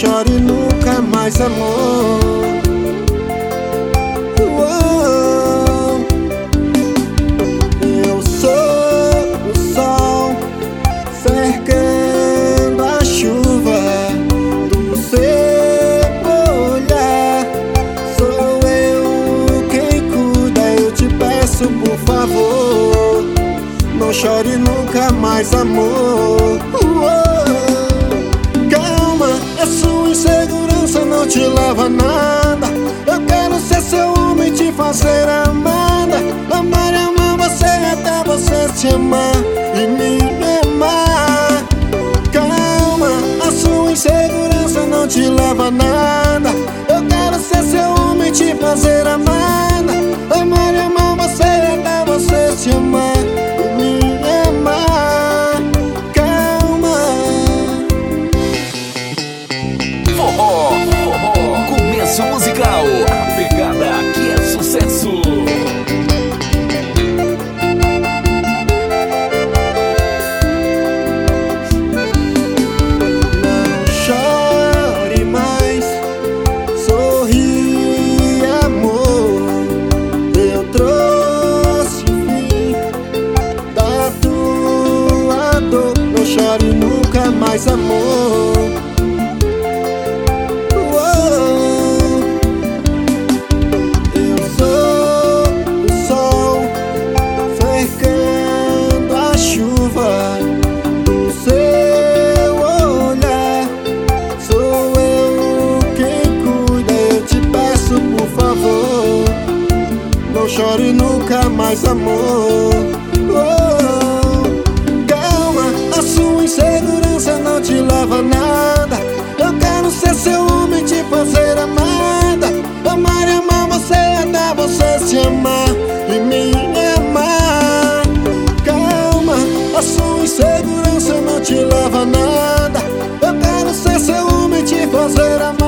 chore nunca mais, amor. Eu sou o sol cercando a chuva do seu olhar. Sou eu quem cuida, eu te peço por favor, não chore nunca mais, amor. Calma, a sua insegurança não te leva a nada. Eu quero ser seu homem, te fazer amada. Amar e amar você até você se amar e me amar. Calma, a sua insegurança não te leva a nada. Eu quero ser seu homem, te fazer amada. Amar e amar você até você se amar e me amar. Calma. Forró, começo musical, a pegada que é sucesso. Não chore mais, sorri, amor. Eu trouxe o fim da tua dor. Não chore nunca mais, amor. Eu sou o sol cercando a chuva do seu olhar. Sou eu quem cuida, eu te peço por favor, não chore nunca mais, amor. Calma, a sua insegurança não te leva a nada. Eu quero ser seu homem, te fazer amada. Amar e amar você até você se amar e me amar. Calma, a sua insegurança não te leva a nada. Eu quero ser seu homem, te fazer amar.